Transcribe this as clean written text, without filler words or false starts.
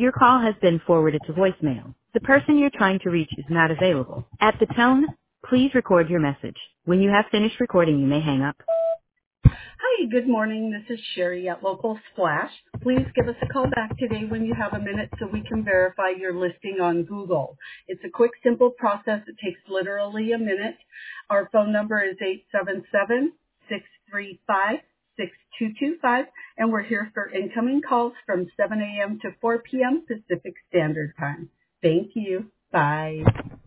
Your call has been forwarded to voicemail. The person you're trying to reach is not available. At the tone, please record your message. When you have finished recording, you may hang up. Hi, good morning. This is Sherry at Local Splash. Please give us a call back today when you have a minute so we can verify your listing on Google. It's a quick, simple process. It takes literally a minute. Our phone number is 877-635-6225, and we're here for incoming calls from 7 a.m. to 4 p.m. Pacific Standard Time. Thank you. Bye.